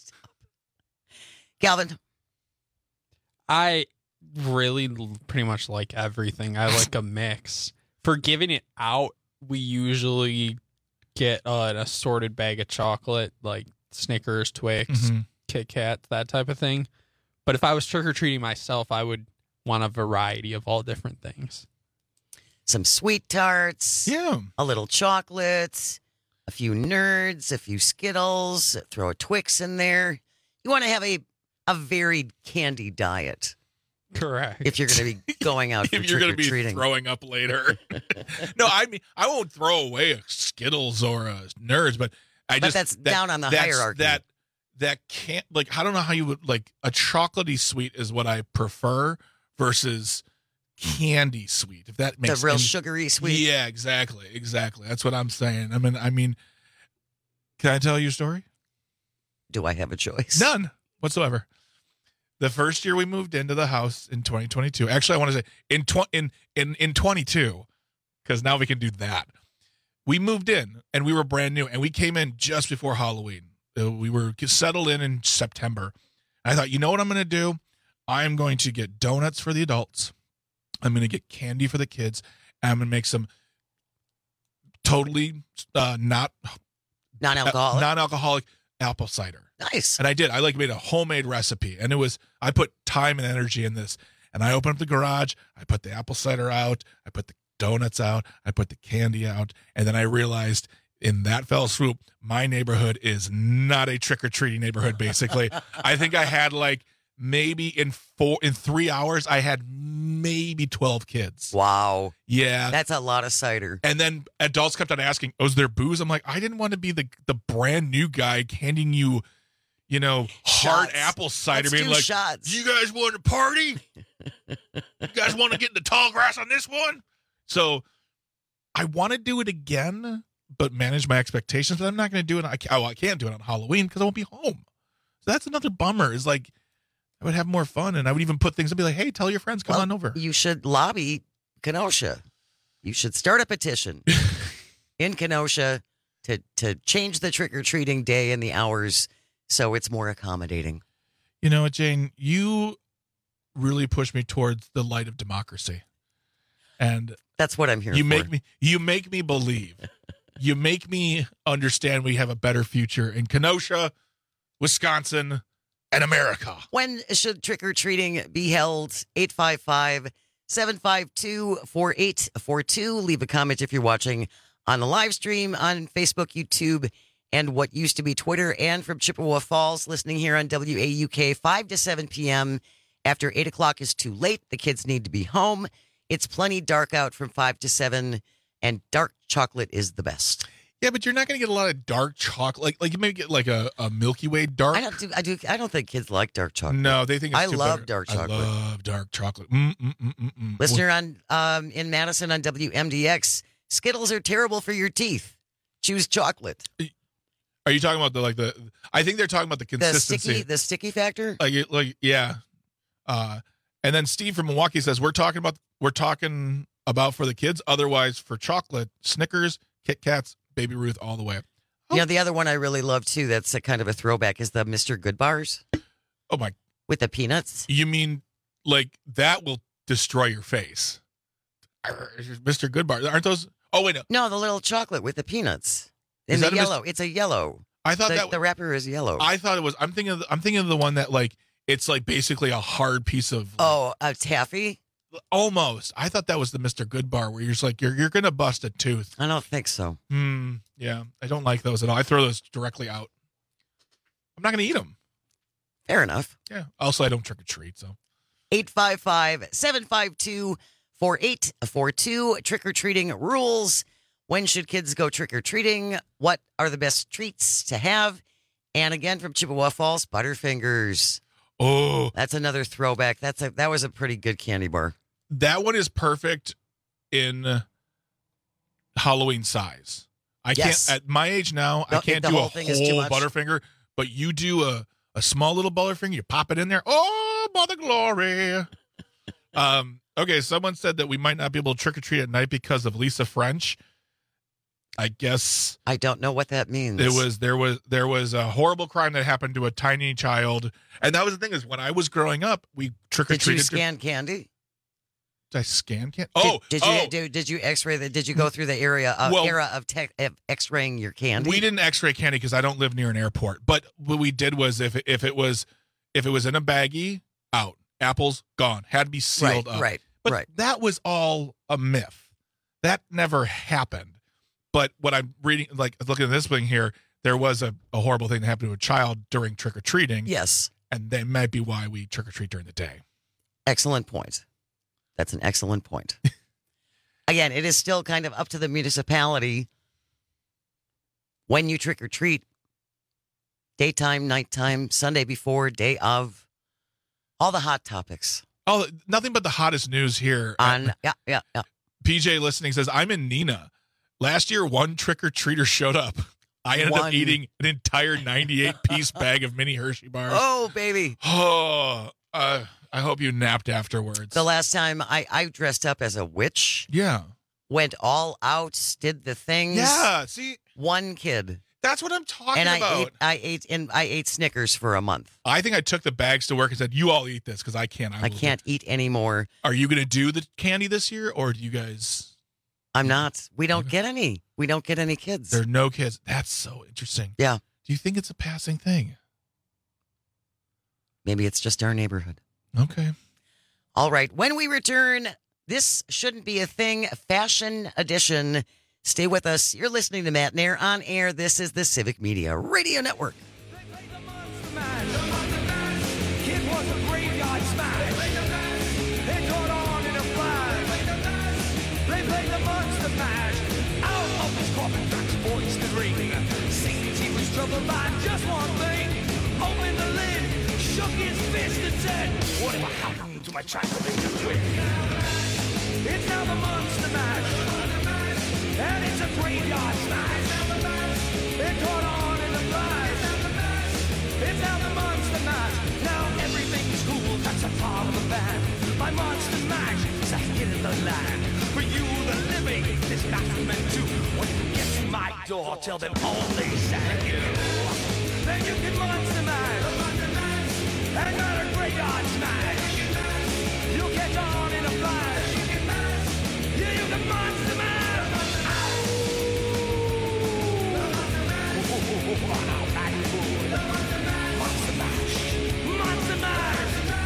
Calvin? I really pretty much like everything. I like a mix. For giving it out, we usually get an assorted bag of chocolate, like Snickers, Twix, Kit Kat, that type of thing. But if I was trick-or-treating myself, I would want a variety of all different things. Some sweet tarts. Yeah. A little chocolate. A few nerds. A few Skittles. Throw a Twix in there. You want to have a varied candy diet. Correct. If you're going to be going out for If you're going to be trick-or-treating. throwing up later. No, I mean, I won't throw away a Skittles or a Nerds, but that's down on the hierarchy. That can't, like, I don't know how you would, like, a chocolatey sweet is what I prefer versus candy sweet, if that makes The real any, sugary sweet? Yeah, exactly. That's what I'm saying. I mean, can I tell you a story? Do I have a choice? None whatsoever. The first year we moved into the house in 2022, actually, I want to say in 22, because now we can do that. We moved in and we were brand new and we came in just before Halloween. We were settled in September. I thought, you know what I'm going to do? I'm going to get donuts for the adults. I'm going to get candy for the kids. And I'm going to make some totally non-alcoholic apple cider. Nice. And I did. I made a homemade recipe. And I put time and energy in this. And I opened up the garage. I put the apple cider out. I put the donuts out. I put the candy out. And then I realized in that fell swoop, my neighborhood is not a trick-or-treating neighborhood, basically. I think I had maybe in 3 hours, I had maybe 12 kids. Wow. Yeah. That's a lot of cider. And then adults kept on asking, oh, is there booze? I'm like, I didn't want to be the brand new guy handing you, hard apple cider. Let's being do like, shots. you guys want to party? You guys want to get in the tall grass on this one? So I want to do it again, but manage my expectations. But I'm not going to do it. I can't do it on Halloween because I won't be home. So that's another bummer. Is like I would have more fun, and I would even put things and be like, "Hey, tell your friends, come on over." You should lobby Kenosha. You should start a petition in Kenosha to change the trick-or-treating day and the hours so it's more accommodating. You know what, Jane? You really push me towards the light of democracy, and that's what I'm here for. You make me believe. You make me understand we have a better future in Kenosha, Wisconsin, and America. When should trick-or-treating be held? 855-752-4842. Leave a comment if you're watching on the live stream on Facebook, YouTube, and what used to be Twitter. And from Chippewa Falls, listening here on WAUK, 5 to 7 p.m. After 8 o'clock is too late. The kids need to be home. It's plenty dark out from 5 to 7, and dark chocolate is the best. Yeah, but you're not going to get a lot of dark chocolate. Like you may get like a Milky Way dark. I don't think kids like dark chocolate. No, they think it's too love bitter. dark chocolate. I love dark chocolate. Listener in Madison on WMDX, Skittles are terrible for your teeth. Choose chocolate. Are you talking about the I think they're talking about the consistency. The sticky factor? Yeah. And then Steve from Milwaukee says we're talking about for the kids, otherwise for chocolate, Snickers, Kit Kats, Baby Ruth all the way. You know, the other one I really love too, that's a kind of a throwback, is the Mr. Good bars. Oh my. With the peanuts? You mean like that will destroy your face? Mr. Good bars, aren't those? Oh wait, no, the little chocolate with the peanuts. In the yellow. It's a yellow. I thought the wrapper is yellow. I thought it was. I'm thinking of the one that like it's like basically a hard piece of. A taffy. Almost. I thought that was the Mr. Good bar where you're just like you're gonna bust a tooth. I don't think so. Yeah, I don't like those at all. I throw those directly out. I'm not gonna eat them. Fair enough. Yeah. Also, I don't trick or treat. So 855-752-4842. Trick or treating rules. When should kids go trick or treating? What are the best treats to have? And again, from Chippewa Falls, Butterfingers. Oh, that's another throwback. That was a pretty good candy bar. That one is perfect in Halloween size. I can't at my age now. I can't do a whole Butterfinger, but you do a small little Butterfinger. You pop it in there. Oh, mother glory! Okay, someone said that we might not be able to trick or treat at night because of Lisa French. I guess I don't know what that means. There was a horrible crime that happened to a tiny child, and that was the thing is when I was growing up, we trick or treated. Did you scan candy? Did I scan candy? Did you X-ray that? Did you go through the era of X-raying your candy? We didn't X-ray candy because I don't live near an airport. But what we did was if it was in a baggie, out. Apples gone. Had to be sealed up. But that was all a myth. That never happened. But what I'm reading, like looking at this thing here, there was a horrible thing that happened to a child during trick-or-treating. Yes. And that might be why we trick-or-treat during the day. Excellent point. That's an excellent point. Again, it is still kind of up to the municipality when you trick-or-treat. Daytime, nighttime, Sunday before, day of. All the hot topics. Oh, nothing but the hottest news here. Yeah. PJ listening says, I'm in Neenah. Last year, one trick-or-treater showed up. I ended up eating an entire 98-piece bag of mini Hershey bars. Oh, baby. Oh, I hope you napped afterwards. The last time I dressed up as a witch. Yeah. Went all out, did the things. Yeah, see? One kid. That's what I'm talking about. I ate Snickers for a month. I think I took the bags to work and said, you all eat this because I can't. I can't eat anymore. Are you going to do the candy this year or do you guys... I'm not. We don't get any. We don't get any kids. There are no kids. That's so interesting. Yeah. Do you think it's a passing thing? Maybe it's just our neighborhood. Okay. All right. When we return, this shouldn't be a thing, Fashion Edition. Stay with us. You're listening to Matt Nair on air. This is the Civic Media Radio Network. Troubled by just one thing. Opened the lid, shook his fist and said, whatever happened to my transformation twin? It's now the Monster Mash, and it's a graveyard smash. It caught on in the flash. It's now the Monster Mash. Now everything's cool, that's a part of the band. My Monster Mash is ahead of the land. For you, the living, this mash is meant to. When you get to my door, tell them all they thank you. Then you can Monster Mash, and not a graveyard smash. You'll catch on in a flash. Yeah, you can Monster Mash. Monster Mash. Monster Mash.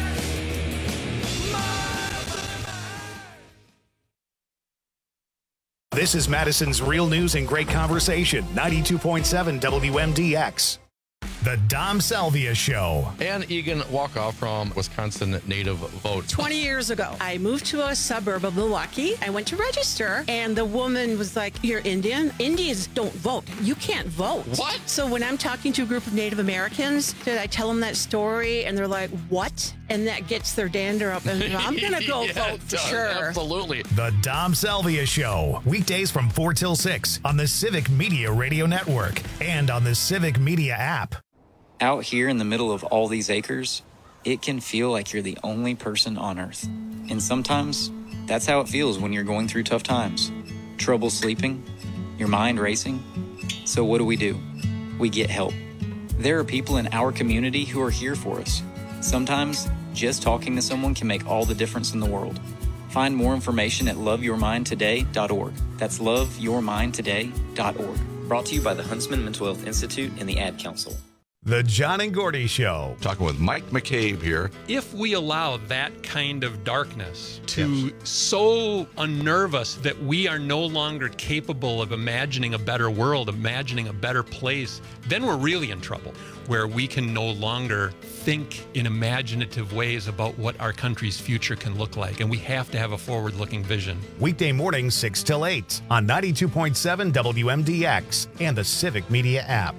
This is Madison's Real News and Great Conversation, 92.7 WMDX. The Dom Salvia Show. And Egan Walkoff from Wisconsin Native Vote. 20 years ago, I moved to a suburb of Milwaukee. I went to register, and the woman was like, "You're Indian? Indians don't vote. You can't vote." What? So when I'm talking to a group of Native Americans, I tell them that story, and they're like, "What?" And that gets their dander up, and I'm going to go vote for sure. Absolutely. The Dom Salvia Show. Weekdays from 4 till 6 on the Civic Media Radio Network and on the Civic Media app. Out here in the middle of all these acres, it can feel like you're the only person on Earth. And sometimes, that's how it feels when you're going through tough times. Trouble sleeping, your mind racing. So what do? We get help. There are people in our community who are here for us. Sometimes, just talking to someone can make all the difference in the world. Find more information at loveyourmindtoday.org. That's loveyourmindtoday.org. Brought to you by the Huntsman Mental Health Institute and the Ad Council. The John and Gordy Show. Talking with Mike McCabe here. If we allow that kind of darkness to so unnerve us that we are no longer capable of imagining a better world, imagining a better place, then we're really in trouble, where we can no longer think in imaginative ways about what our country's future can look like. And we have to have a forward-looking vision. Weekday mornings 6 till 8 on 92.7 WMDX and the Civic Media app.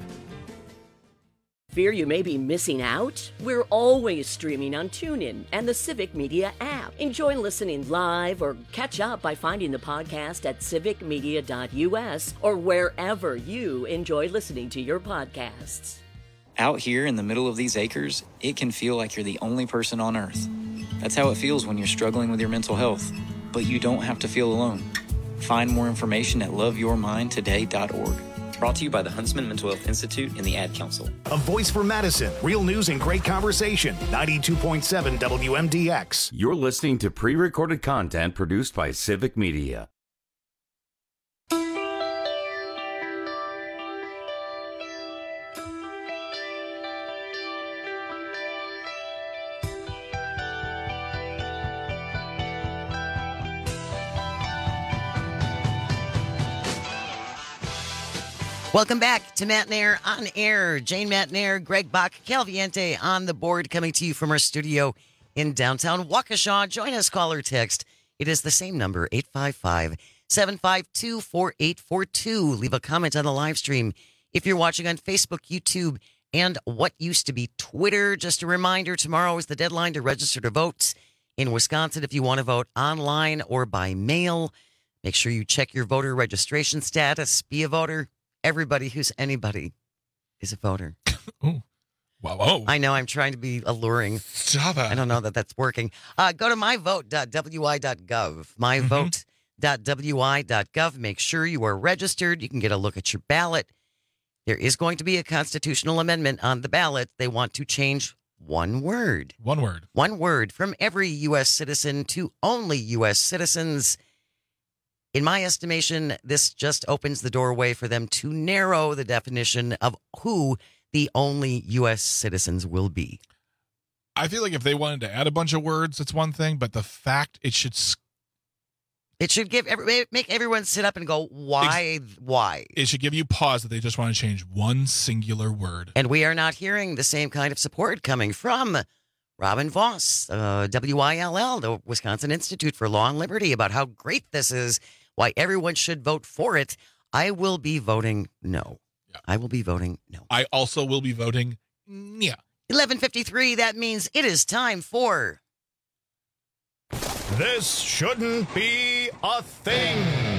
Fear you may be missing out? We're always streaming on TuneIn and the Civic Media app. Enjoy listening live or catch up by finding the podcast at civicmedia.us or wherever you enjoy listening to your podcasts. Out here in the middle of these acres, it can feel like you're the only person on Earth. That's how it feels when you're struggling with your mental health. But you don't have to feel alone. Find more information at loveyourmindtoday.org. Brought to you by the Huntsman Mental Health Institute and the Ad Council. A voice for Madison. Real news and great conversation. 92.7 WMDX. You're listening to pre-recorded content produced by Civic Media. Welcome back to Matt Nair on Air. Jane Matt Nair, Greg Bach, Calviente on the board, coming to you from our studio in downtown Waukesha. Join us, call or text. It is the same number, 855-752-4842. Leave a comment on the live stream if you're watching on Facebook, YouTube, and what used to be Twitter. Just a reminder, tomorrow is the deadline to register to vote in Wisconsin. If you want to vote online or by mail, make sure you check your voter registration status. Be a voter. Everybody who's anybody is a voter. Ooh. Wow. I know, I'm trying to be alluring. Stop it. I don't know that that's working. Go to myvote.wi.gov. Myvote.wi.gov. Make sure you are registered. You can get a look at your ballot. There is going to be a constitutional amendment on the ballot. They want to change one word. One word. One word from every U.S. citizen to only U.S. citizens. In my estimation, this just opens the doorway for them to narrow the definition of who the only U.S. citizens will be. I feel like if they wanted to add a bunch of words, it's one thing, but the fact it should make everyone sit up and go, why? It should give you pause that they just want to change one singular word. And we are not hearing the same kind of support coming from Robin Voss, WILL, the Wisconsin Institute for Law and Liberty, about how great this is, why everyone should vote for it. I will be voting no. Yeah. I will be voting no. I also will be voting yeah. 11:53, that means it is time for... This shouldn't be a thing.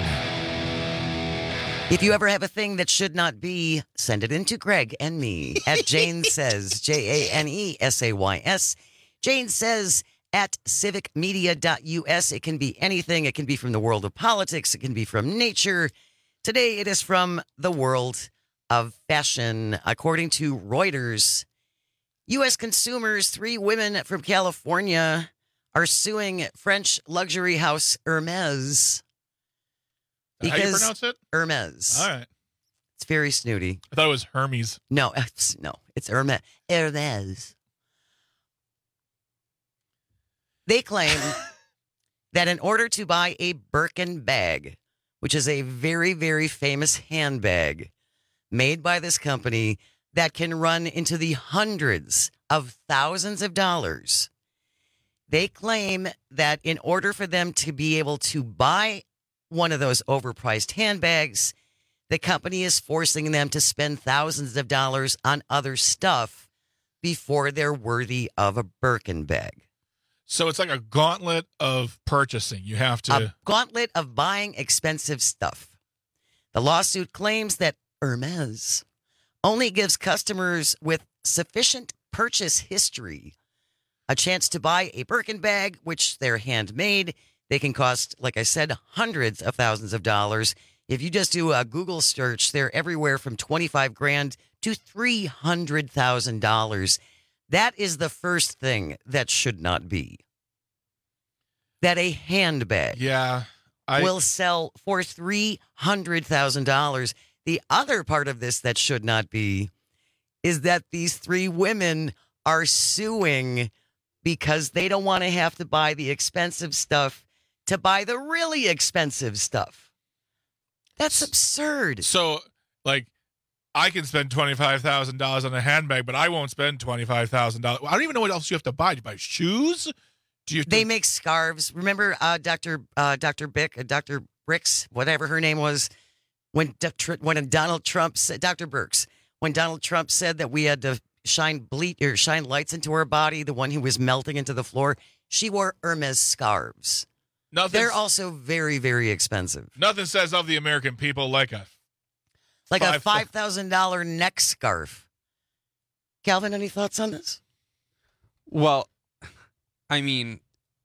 If you ever have a thing that should not be, send it in to Greg and me at Jane Says, JANESAYS. Jane Says at civicmedia.us. It can be anything. It can be from the world of politics. It can be from nature. Today, it is from the world of fashion. According to Reuters, U.S. consumers, 3 women from California, are suing French luxury house Hermes. How you pronounce it? Hermes. All right. It's very snooty. I thought it was Hermes. No, it's Hermes. Hermes. They claim that in order to buy a Birkin bag, which is a very, very famous handbag made by this company, that can run into the hundreds of thousands of dollars. They claim that in order for them to be able to buy one of those overpriced handbags, the company is forcing them to spend thousands of dollars on other stuff before they're worthy of a Birkin bag. So it's like a gauntlet of purchasing. You have to... A gauntlet of buying expensive stuff. The lawsuit claims that Hermes only gives customers with sufficient purchase history a chance to buy a Birkin bag, which they're handmade. They can cost, like I said, hundreds of thousands of dollars. If you just do a Google search, they're everywhere from $25,000 to $300,000. That is the first thing that should not be. That a handbag will sell for $300,000. The other part of this that should not be is that these three women are suing because they don't want to have to buy the expensive stuff to buy the really expensive stuff. That's absurd. So, like, I can spend $25,000 on a handbag, but I won't spend $25,000. I don't even know what else you have to buy. Do you buy shoes? They make scarves. Remember Dr. Bricks, whatever her name was, when Donald Trump said, Dr. Birx, when Donald Trump said that we had to shine lights into her body, the one who was melting into the floor, she wore Hermes scarves. They're also very, very expensive. Nothing says of the American people like a $5,000 neck scarf. Calvin, any thoughts on this? Well, I mean,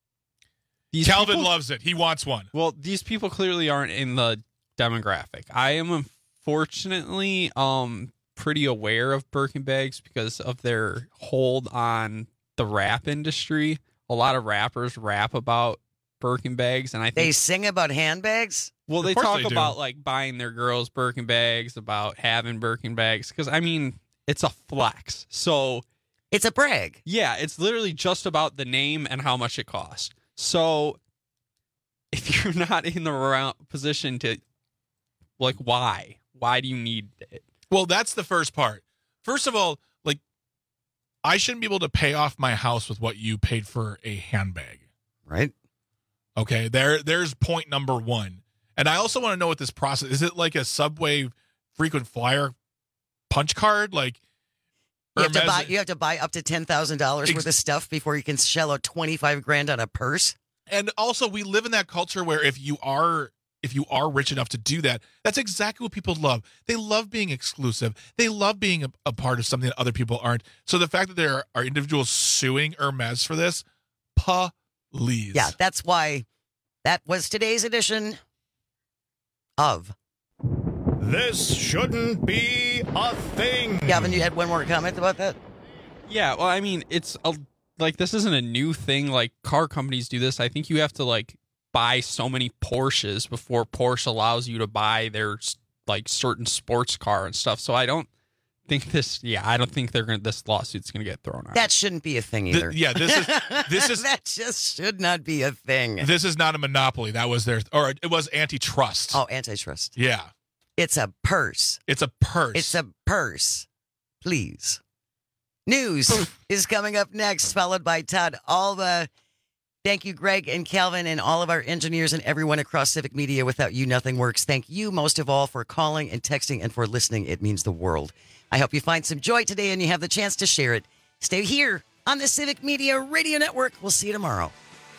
Calvin loves it. He wants one. Well, these people clearly aren't in the demographic. I am unfortunately pretty aware of Birkin bags because of their hold on the rap industry. A lot of rappers rap about Birkin bags, and I think they sing about handbags. Well, they talk about like buying their girls Birkin bags, about having Birkin bags, because I mean, it's a flex. So it's a brag. Yeah, it's literally just about the name and how much it costs. So if you're not in the position to, like, why do you need it? Well, that's the first part. First of all, like, I shouldn't be able to pay off my house with what you paid for a handbag. Right. Okay, there's point number one. And I also want to know what this process is. It like a Subway frequent flyer punch card? Like you have to buy up to $10,000 worth of stuff before you can shell out $25,000 on a purse. And also, we live in that culture where if you are rich enough to do that, that's exactly what people love. They love being exclusive. They love being a part of something that other people aren't. So the fact that there are individuals suing Hermes for this, please. Yeah, that's why that was today's edition of This Shouldn't Be a Thing. Gavin, you had one more comment about that? Yeah, well, I mean, it's like this isn't a new thing. Like car companies do this. I think you have to like buy so many Porsches before Porsche allows you to buy their like certain sports car and stuff. So I don't think this lawsuit's going to get thrown out. That shouldn't be a thing either. This is that just should not be a thing. This is not a monopoly. That was it was antitrust. Oh, antitrust. Yeah. It's a purse. It's a purse. It's a purse. Please. News is coming up next, followed by Todd Alba. Thank you, Greg and Calvin, and all of our engineers and everyone across Civic Media. Without you, nothing works. Thank you most of all for calling and texting and for listening. It means the world. I hope you find some joy today and you have the chance to share it. Stay here on the Civic Media Radio Network. We'll see you tomorrow.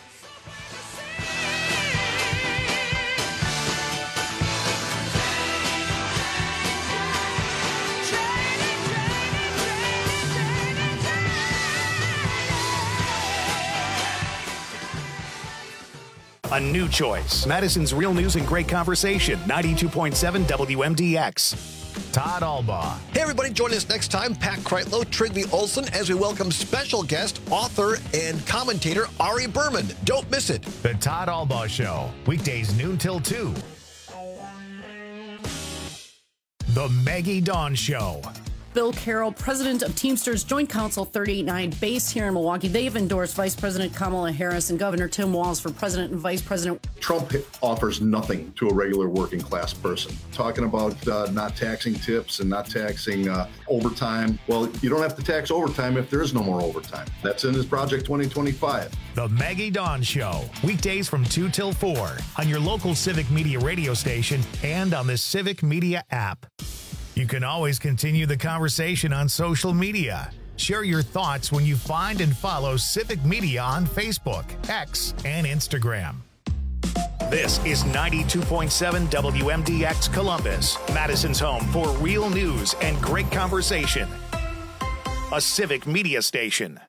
A new choice. Madison's Real News and Great Conversation. 92.7 WMDX. Todd Alba. Hey, everybody, join us next time. Pat Kreitlow, Trigby Olson, as we welcome special guest, author, and commentator Ari Berman. Don't miss it. The Todd Alba Show. Weekdays noon till 2. The Maggie Dawn Show. Bill Carroll, president of Teamsters Joint Council 389, based here in Milwaukee. They've endorsed Vice President Kamala Harris and Governor Tim Walz for president and vice president. Trump offers nothing to a regular working class person. Talking about not taxing tips and not taxing overtime. Well, you don't have to tax overtime if there is no more overtime. That's in his Project 2025. The Maggie Dawn Show, weekdays from 2 till 4 on your local Civic Media radio station and on the Civic Media app. You can always continue the conversation on social media. Share your thoughts when you find and follow Civic Media on Facebook, X, and Instagram. This is 92.7 WMDX Columbus, Madison's home for real news and great conversation. A Civic Media station.